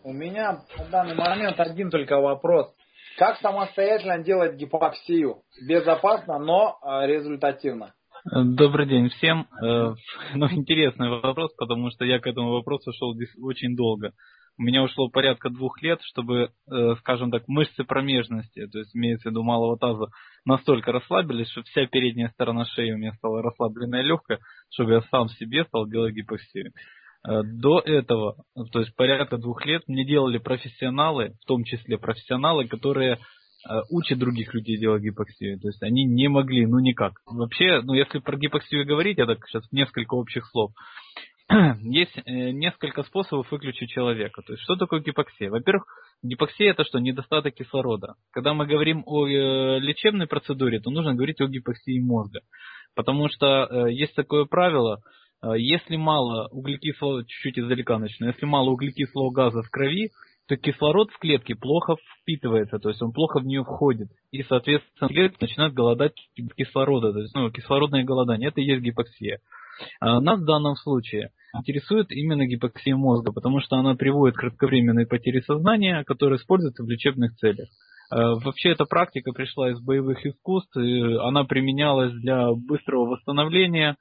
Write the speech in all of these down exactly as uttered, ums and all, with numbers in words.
У меня на данный момент один только вопрос. Как самостоятельно делать гипоксию? Безопасно, но результативно. Добрый день всем. Ну, интересный вопрос, потому что я к этому вопросу шел очень долго. У меня ушло порядка двух лет, чтобы, скажем так, мышцы промежности, то есть имеется в виду малого таза, настолько расслабились, что вся передняя сторона шеи у меня стала расслабленная и легкая, чтобы я сам себе стал делать гипоксию. До этого, то есть порядка двух лет, мне делали профессионалы, в том числе профессионалы, которые учат других людей делать гипоксию. То есть они не могли, ну никак. Вообще, ну если про гипоксию говорить, я так сейчас несколько общих слов. Есть несколько способов выключить человека. То есть что такое гипоксия? Во-первых, гипоксия это что? Недостаток кислорода. Когда мы говорим о лечебной процедуре, то нужно говорить о гипоксии мозга. Потому что есть такое правило, если мало углекислого, чуть-чуть издалека начну, если мало углекислого газа в крови, то кислород в клетке плохо впитывается, то есть он плохо в нее входит. И, соответственно, клетки начинают голодать кислорода, то есть ну, кислородное голодание, это и есть гипоксия. А нас в данном случае интересует именно гипоксия мозга, потому что она приводит к кратковременной потере сознания, которая используется в лечебных целях. Вообще эта практика пришла из боевых искусств, и она применялась для быстрого восстановления,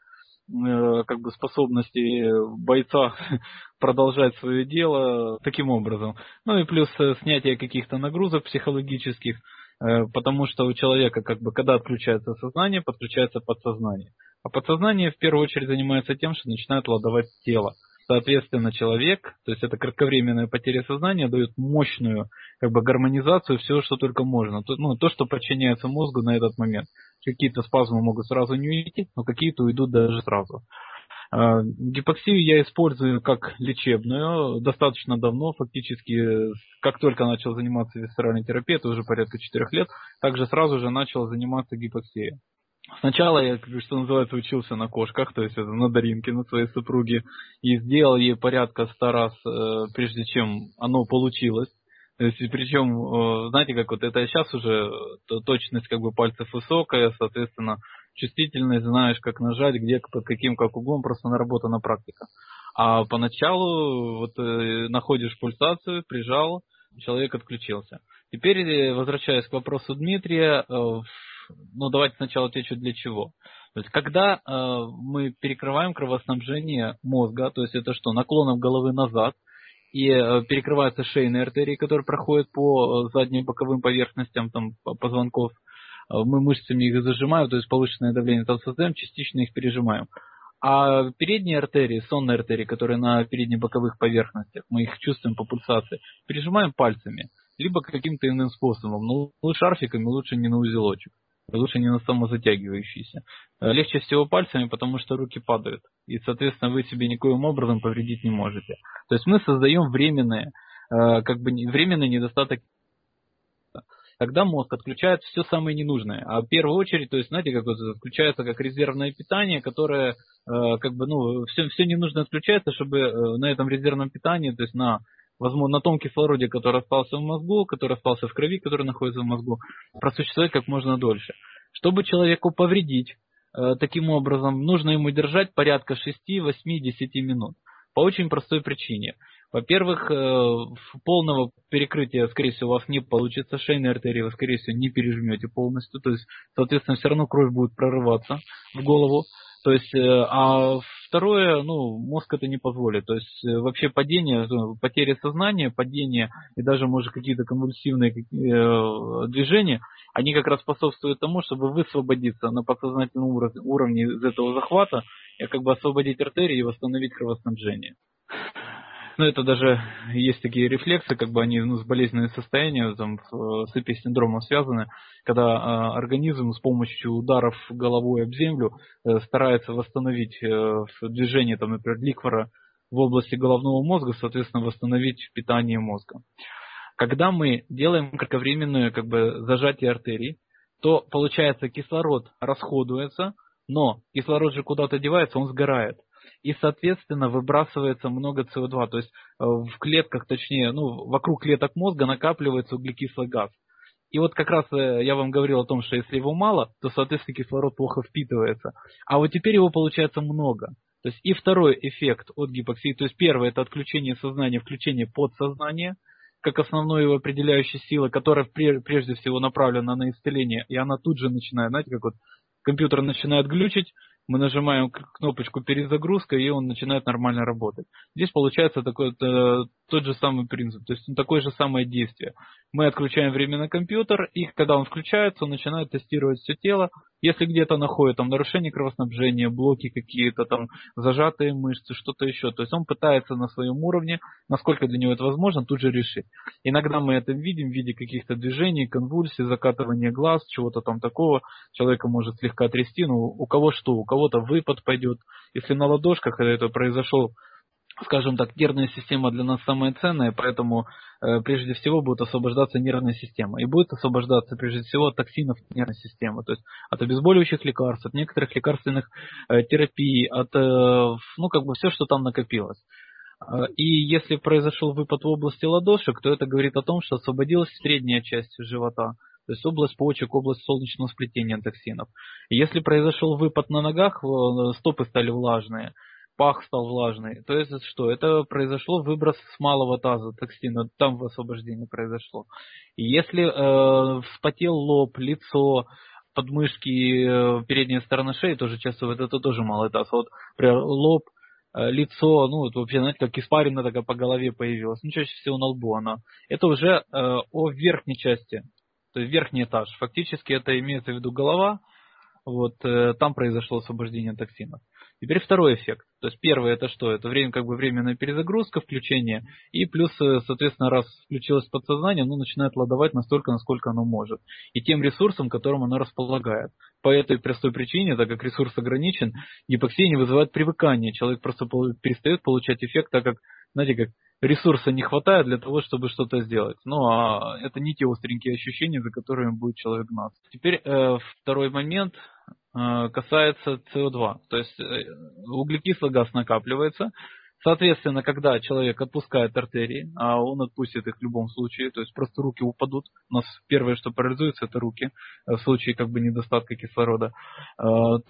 как бы способности бойца продолжать свое дело таким образом. Ну и плюс снятие каких-то нагрузок психологических, потому что у человека, как бы, когда отключается сознание, подключается подсознание. А подсознание в первую очередь занимается тем, что начинает ладовать тело. Соответственно, человек, то есть это кратковременная потеря сознания, дает мощную, как бы, гармонизацию всего, что только можно. То, ну, то, что подчиняется мозгу на этот момент. Какие-то спазмы могут сразу не уйти, но какие-то уйдут даже сразу. Гипоксию я использую как лечебную достаточно давно, фактически как только начал заниматься висцеральной терапией, это уже порядка четырех лет, также сразу же начал заниматься гипоксией. Сначала я, как что называется, учился на кошках, то есть это на Даринке, на своей супруге, и сделал ей порядка ста раз, прежде чем оно получилось. То есть, причем, знаете, как вот это сейчас уже точность как бы пальцев высокая, соответственно, чувствительность, знаешь, как нажать, где, под каким, как углом, просто наработана практика. А поначалу вот находишь пульсацию, прижал, человек отключился. Теперь, возвращаясь к вопросу Дмитрия, ну давайте сначала отвечу для чего. То есть, когда мы перекрываем кровоснабжение мозга, то есть это что, наклоном головы назад, и перекрываются шейные артерии, которые проходят по задним боковым поверхностям там, позвонков. Мы мышцами их зажимаем, то есть повышенное давление там создаем, частично их пережимаем. А передние артерии, сонные артерии, которые на передних боковых поверхностях, мы их чувствуем по пульсации, пережимаем пальцами, либо каким-то иным способом. Ну, шарфиками лучше не на узелочек. Лучше не на самозатягивающийся. Легче всего пальцами, потому что руки падают. И, соответственно, вы себе никоим образом повредить не можете. То есть мы создаем временные, как бы, временный недостаток. Когда мозг отключает все самое ненужное. А в первую очередь, то есть, знаете, как вот отключается как резервное питание, которое, как бы, ну, все, все ненужное отключается, чтобы на этом резервном питании, то есть на возможно, на том кислороде, который остался в мозгу, который остался в крови, который находится в мозгу, просуществовать как можно дольше. Чтобы человеку повредить, э, таким образом, нужно ему держать порядка шесть, восемь, десять минут. По очень простой причине. Во-первых, э, полного перекрытия, скорее всего, у вас не получится, шейные артерии вы, скорее всего, не пережмете полностью, то есть, соответственно, все равно кровь будет прорываться в голову. То есть, а второе, ну, мозг это не позволит. То есть, вообще падение, потеря сознания, падение и даже, может, какие-то конвульсивные движения, они как раз способствуют тому, чтобы высвободиться на подсознательном уровне из этого захвата и как бы освободить артерии и восстановить кровоснабжение. Ну, это даже есть такие рефлексы, как бы они, ну, с болезненным состоянием, там, с эписиндромом связаны, когда э, организм с помощью ударов головой об землю э, старается восстановить э, движение, там, например, ликвора в области головного мозга, соответственно, восстановить питание мозга. Когда мы делаем кратковременное, как бы, зажатие артерий, то, получается, кислород расходуется, но кислород же куда-то девается, он сгорает. И, соответственно, выбрасывается много С О два. То есть в клетках, точнее, ну, вокруг клеток мозга накапливается углекислый газ. И вот как раз я вам говорил о том, что если его мало, то, соответственно, кислород плохо впитывается. А вот теперь его получается много. То есть и второй эффект от гипоксии, то есть первый это отключение сознания, включение подсознания, как основной его определяющей силы, которая прежде всего направлена на исцеление, и она тут же начинает, знаете, как вот компьютер начинает глючить, мы нажимаем кнопочку перезагрузка, и он начинает нормально работать. Здесь получается такой, э, тот же самый принцип, то есть такое же самое действие. Мы отключаем временно компьютер, и когда он включается, он начинает тестировать все тело. Если где-то находит там нарушение кровоснабжения, блоки какие-то, там зажатые мышцы, что-то еще, то есть он пытается на своем уровне, насколько для него это возможно, тут же решить. Иногда мы это видим в виде каких-то движений, конвульсий, закатывания глаз, чего-то там такого. Человека может слегка трясти, ну у кого что, у кого-то выпад пойдет. Если на ладошках это произошел, скажем так, нервная система для нас самая ценная, поэтому э, прежде всего будет освобождаться нервная система. И будет освобождаться прежде всего от токсинов нервной системы, то есть от обезболивающих лекарств, от некоторых лекарственных э, терапий, от, э, ну как бы все, что там накопилось. И если произошел выпад в области ладошек, то это говорит о том, что освободилась средняя часть живота, то есть область почек, область солнечного сплетения токсинов. И если произошел выпад на ногах, стопы стали влажные, пах стал влажный, то есть что? Это произошло выброс с малого таза токсина, там освобождение произошло. И если э, вспотел лоб, лицо, подмышки, передняя сторона шеи, тоже часто вот это тоже малый таз. Вот, например, лоб, лицо, ну вот вообще, знаете, как испарина такая по голове появилась, ну чаще всего на лбу она. Это уже э, о верхней части, то есть верхний этаж. Фактически это имеется в виду голова, вот э, там произошло освобождение токсинов. Теперь второй эффект. То есть первый это что? Это время, как бы временная перезагрузка, включение, и плюс, соответственно, раз включилось подсознание, оно начинает ладовать настолько, насколько оно может. И тем ресурсом, которым оно располагает. По этой простой причине, так как ресурс ограничен, гипоксия не вызывает привыкания. Человек просто перестает получать эффект, так как, знаете, как ресурса не хватает для того, чтобы что-то сделать. Ну, а это не те остренькие ощущения, за которыми будет человек гнаться. Теперь э, второй момент э, касается си о два. То есть э, углекислый газ накапливается. Соответственно, когда человек отпускает артерии, а он отпустит их в любом случае, то есть просто руки упадут. У нас первое, что парализуется, это руки, в случае как бы недостатка кислорода, э,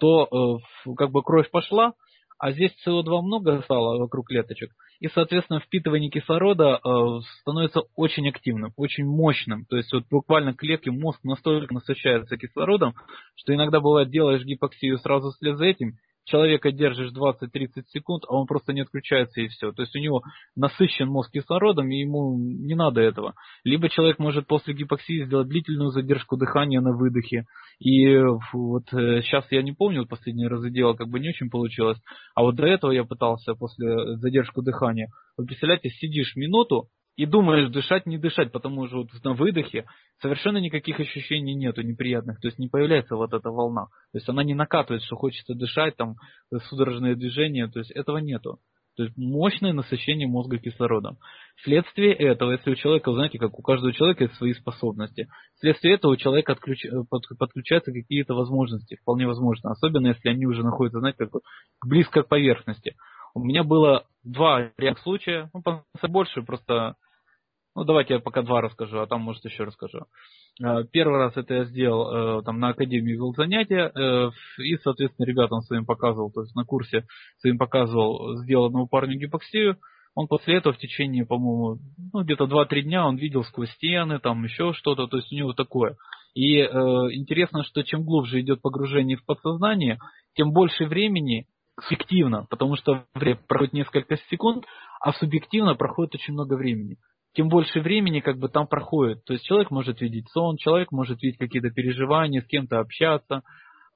то э, как бы кровь пошла, а здесь си о два много стало вокруг клеточек. И, соответственно, впитывание кислорода э, становится очень активным, очень мощным. То есть вот буквально клетки, мозг настолько насыщается кислородом, что иногда бывает, делаешь гипоксию сразу вслед за этим, человека держишь двадцать-тридцать секунд, а он просто не отключается и все. То есть у него насыщен мозг кислородом, и ему не надо этого. Либо человек может после гипоксии сделать длительную задержку дыхания на выдохе. И вот сейчас я не помню, вот последние разы делал, как бы не очень получилось. А вот до этого я пытался после задержку дыхания. Вы представляете, сидишь минуту и думаешь, дышать, не дышать, потому что вот на выдохе совершенно никаких ощущений нету неприятных, то есть не появляется вот эта волна. То есть она не накатывает, что хочется дышать, там судорожные движения, то есть этого нету. То есть мощное насыщение мозга кислородом. Вследствие этого, если у человека, знаете, как у каждого человека есть свои способности, вследствие этого у человека отключ... подключаются какие-то возможности, вполне возможно, особенно если они уже находятся, знаете, как близко к поверхности. У меня было два реальных случая, ну, больше, просто... Ну, давайте я пока два расскажу, а там, может, еще расскажу. Первый раз это я сделал, там, на академии вел занятия, и, соответственно, ребятам своим показывал, то есть на курсе своим показывал сделанному парню гипоксию. Он после этого в течение, по-моему, ну, где-то два-три дня он видел сквозь стены, там еще что-то, то есть у него такое. И э, интересно, что чем глубже идет погружение в подсознание, тем больше времени субъективно, потому что время проходит несколько секунд, а субъективно проходит очень много времени. Тем больше времени как бы там проходит. То есть человек может видеть сон, человек может видеть какие-то переживания, с кем-то общаться, э,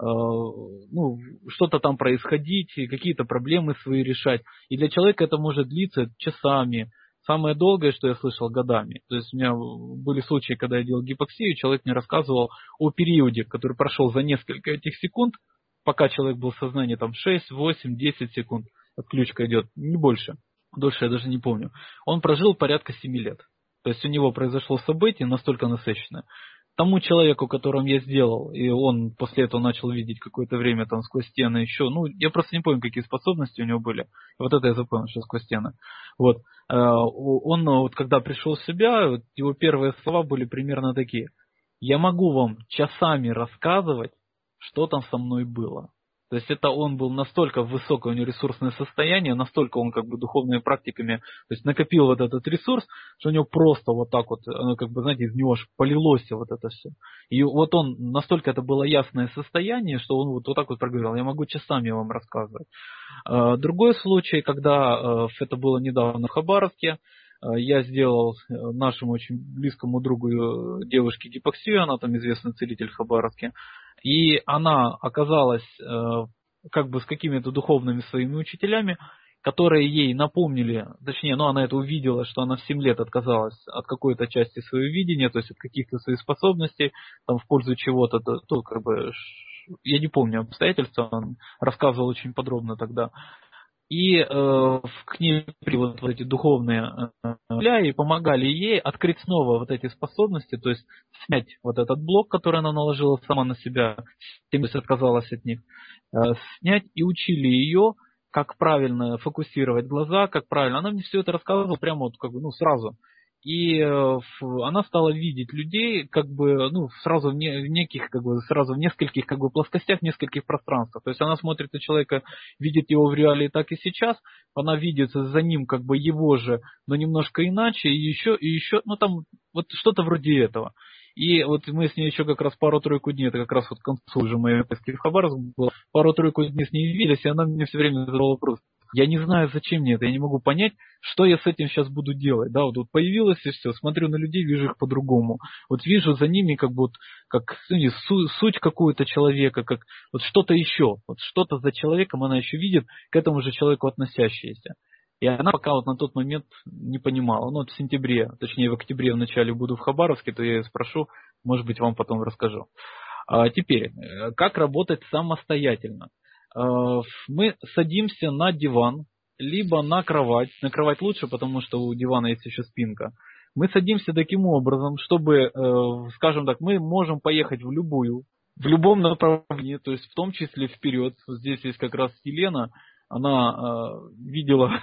ну, что-то там происходить, какие-то проблемы свои решать. И для человека это может длиться часами. Самое долгое, что я слышал, годами. То есть у меня были случаи, когда я делал гипоксию, человек мне рассказывал о периоде, который прошел за несколько этих секунд, пока человек был в сознании, там шесть, восемь, десять секунд, отключка идет, не больше. Дольше я даже не помню. Он прожил порядка семи лет. То есть у него произошло событие настолько насыщенное. Тому человеку, которому я сделал, и он после этого начал видеть какое-то время там сквозь стены еще, ну, я просто не помню, какие способности у него были. Вот это я запомнил, что сквозь стены. Вот. Он, вот когда пришел в себя, его первые слова были примерно такие. Я могу вам часами рассказывать, что там со мной было. То есть это он был настолько высокое у него ресурсное состояние, настолько он как бы духовными практиками, то есть накопил вот этот ресурс, что у него просто вот так вот, оно как бы, знаете, из него аж полилось вот это все. И вот он, настолько это было ясное состояние, что он вот, вот так вот проговорил, я могу часами вам рассказывать. Другой случай, когда это было недавно в Хабаровске, я сделал нашему очень близкому другу девушке гипоксию, она там известный целитель в Хабаровске, и она оказалась как бы с какими-то духовными своими учителями, которые ей напомнили, точнее, ну она это увидела, что она в семь лет отказалась от какой-то части своего видения, то есть от каких-то своих способностей, там в пользу чего-то, то, то как бы, я не помню обстоятельства, он рассказывал очень подробно тогда. И э, к ней вот, вот эти духовные э, и помогали ей открыть снова вот эти способности, то есть снять вот этот блок, который она наложила сама на себя, то есть отказалась от них, э, снять и учили ее, как правильно фокусировать глаза, как правильно. Она мне все это рассказывала прямо вот как бы, ну, сразу. И э, она стала видеть людей как бы, ну, сразу в, не, в неких, как бы, сразу в нескольких как бы плоскостях, в нескольких пространствах. То есть она смотрит на человека, видит его в реалии так и сейчас, она видит за ним как бы его же, но немножко иначе, и еще, и еще, ну там вот что-то вроде этого. И вот мы с ней еще как раз пару-тройку дней, это как раз вот к концу уже моей поездки в Хабаровск было, пару-тройку дней с ней виделись, и она мне все время задавала вопрос. Я не знаю, зачем мне это, я не могу понять, что я с этим сейчас буду делать. Да, вот, вот появилось и все, смотрю на людей, вижу их по-другому. Вот вижу за ними как бы, как су- суть какую-то человека, как вот что-то еще. Вот что-то за человеком она еще видит, к этому же человеку относящееся. И она пока вот на тот момент не понимала. Ну, вот в сентябре, точнее в октябре в начале буду в Хабаровске, то я ее спрошу, может быть, вам потом расскажу. А теперь, как работать самостоятельно? Мы садимся на диван, либо на кровать. На кровать лучше, потому что у дивана есть еще спинка. Мы садимся таким образом, чтобы, скажем так, мы можем поехать в любую, в любом направлении, то есть в том числе вперед. Здесь есть как раз Елена, она видела,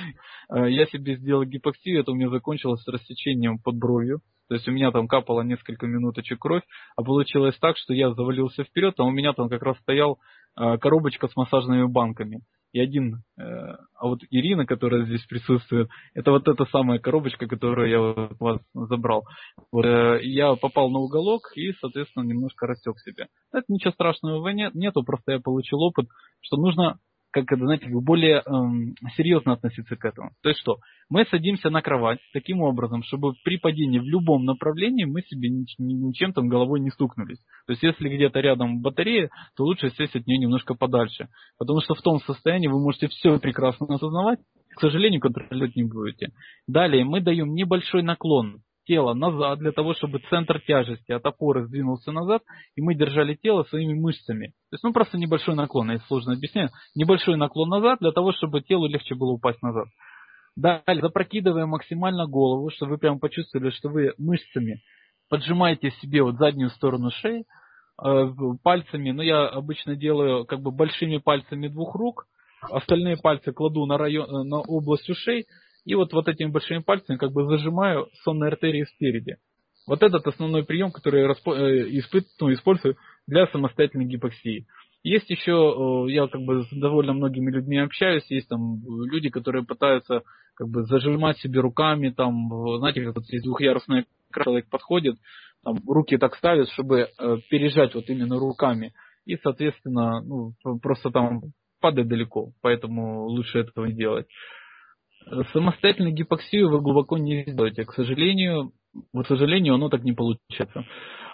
я себе сделал гипоксию, это у меня закончилось с рассечением под бровью. То есть у меня там капало несколько минуточек кровь, а получилось так, что я завалился вперед, а у меня там как раз стоял коробочка с массажными банками. И один, а вот Ирина, которая здесь присутствует, это вот эта самая коробочка, которую я у вас забрал. Вот, я попал на уголок и, соответственно, немножко рассек себя. Это ничего страшного нет, нету, просто я получил опыт, что нужно, как это, знаете, более эм, серьезно относиться к этому. То есть что? Мы садимся на кровать таким образом, чтобы при падении в любом направлении мы себе ничем там головой не стукнулись. То есть если где-то рядом батарея, то лучше сесть от нее немножко подальше. Потому что в том состоянии вы можете все прекрасно осознавать, к сожалению, контролировать не будете. Далее мы даем небольшой наклон тела назад, для того, чтобы центр тяжести от опоры сдвинулся назад, и мы держали тело своими мышцами. То есть, ну, просто небольшой наклон, я сложно объясняю. Небольшой наклон назад, для того, чтобы телу легче было упасть назад. Далее запрокидываем максимально голову, чтобы вы прям почувствовали, что вы мышцами поджимаете себе вот заднюю сторону шеи, э, пальцами, ну, я обычно делаю как бы большими пальцами двух рук, остальные пальцы кладу на, район, на область ушей, и вот, вот этими большими пальцами как бы зажимаю сонные артерии спереди. Вот этот основной прием, который я распо... испыт... ну, использую для самостоятельной гипоксии. Есть еще, я как бы с довольно многими людьми общаюсь, есть там люди, которые пытаются как бы зажимать себе руками, там, знаете, как вот здесь двухъярусный человек подходит, там, руки так ставят, чтобы пережать вот именно руками. И, соответственно, ну, просто там падает далеко, поэтому лучше этого не делать. Самостоятельную гипоксию вы глубоко не сделаете. К сожалению, к сожалению, оно так не получается.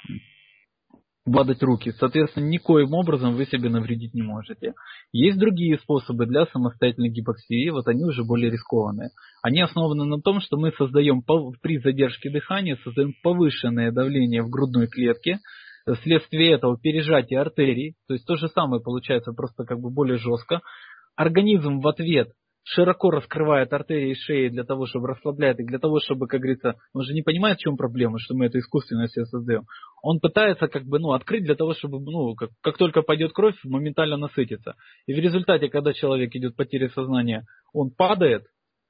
Бадать руки. Соответственно, никоим образом вы себе навредить не можете. Есть другие способы для самостоятельной гипоксии, вот они уже более рискованные. Они основаны на том, что мы создаем при задержке дыхания, создаем повышенное давление в грудной клетке, вследствие этого пережатие артерий, то есть то же самое получается, просто как бы более жестко. Организм в ответ широко раскрывает артерии шеи для того, чтобы расслаблять их, для того, чтобы, как говорится, он же не понимает, в чем проблема, что мы это искусственно себе создаем. Он пытается как бы, ну, открыть для того, чтобы, ну, как, как только пойдет кровь, моментально насытиться. И в результате, когда человек идет потеря сознания, он падает,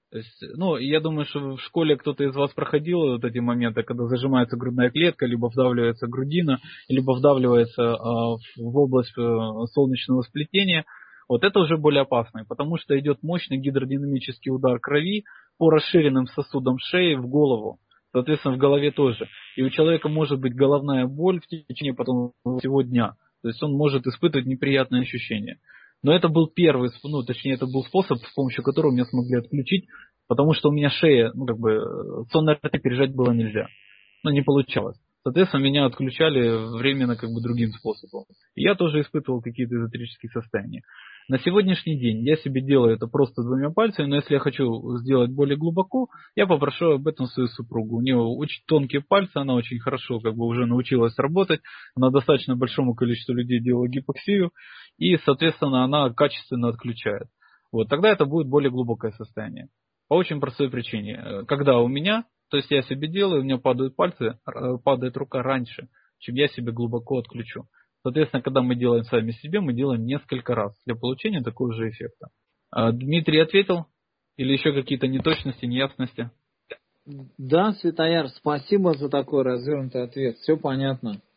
То есть, ну, я думаю, что в школе кто-то из вас проходил вот эти моменты, когда зажимается грудная клетка, либо вдавливается грудина, либо вдавливается э, в область э, солнечного сплетения. Вот это уже более опасно, потому что идет мощный гидродинамический удар крови по расширенным сосудам шеи в голову. Соответственно, в голове тоже. И у человека может быть головная боль в течение потом всего дня. То есть он может испытывать неприятные ощущения. Но это был первый, ну, точнее, это был способ, с помощью которого меня смогли отключить, потому что у меня шея, ну, как бы, сонное РТ пережать было нельзя. Ну, не получалось. Соответственно, меня отключали временно, как бы, другим способом. И я тоже испытывал какие-то эзотерические состояния. На сегодняшний день я себе делаю это просто двумя пальцами, но если я хочу сделать более глубоко, я попрошу об этом свою супругу. У нее очень тонкие пальцы, она очень хорошо, как бы, уже научилась работать, она достаточно большому количеству людей делала гипоксию, и, соответственно, она качественно отключает. Вот, тогда это будет более глубокое состояние. По очень простой причине. Когда у меня, то есть я себе делаю, у меня падают пальцы, падает рука раньше, чем я себе глубоко отключу. Соответственно, когда мы делаем сами себе, мы делаем несколько раз для получения такого же эффекта. Дмитрий ответил? Или еще какие-то неточности, неясности? Да, Светояр, спасибо за такой развернутый ответ. Все понятно.